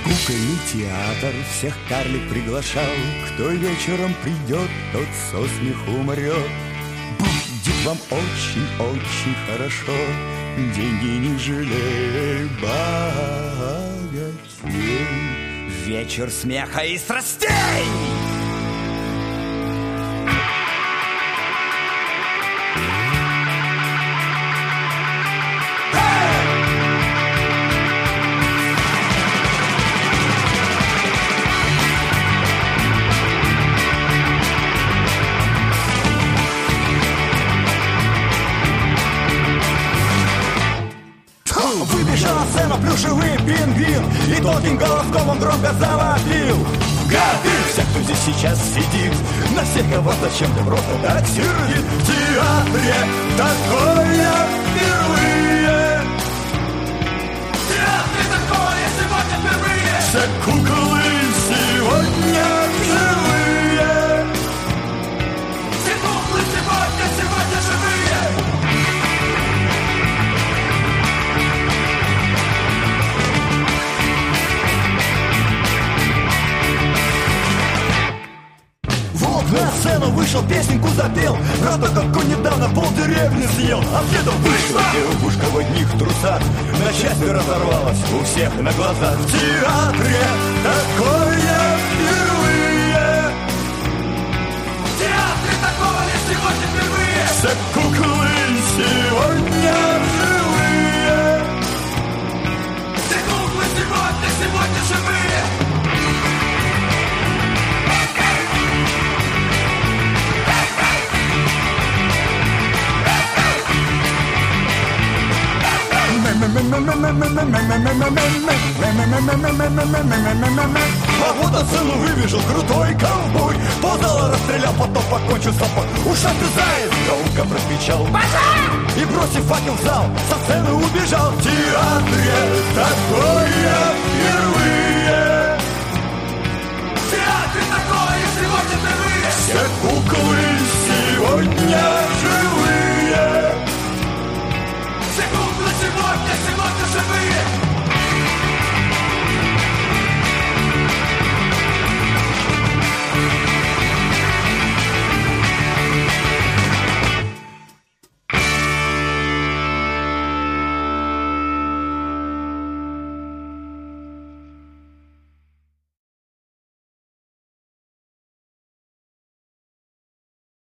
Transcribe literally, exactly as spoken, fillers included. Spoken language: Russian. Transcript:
Кукольный театр всех карлик приглашал. Кто вечером придет, тот со смеху умрет. Будет вам очень-очень хорошо. Деньги не жалей богатей. Вечер смеха и страстей! Выбежал на сцену плюшевый пингвин, и тонким голоском он громко завопил: гады! Все, кто здесь сейчас сидит, на всех кого зачем-то просто так сердит. В театре такое впервые. В театре такое сегодня впервые. Все куклы сегодня живые. Все куклы сегодня, сегодня живые. На сцену вышел, песенку запел, правда, как он недавно пол деревни съел. А следом вышла девушка в одних трусах, на части разорвалась у всех на глазах. В театре такое впервые. В театре такое сегодня впервые. Все куклы сегодня живые. Все куклы сегодня, сегодня живые. А вот на сцену выбежал крутой ковбой, ползала, расстрелял, потом покончил с собой. Ушах ты заяц, громко прокричал пожар! И бросив факел в зал, со сцены убежал. В театре такой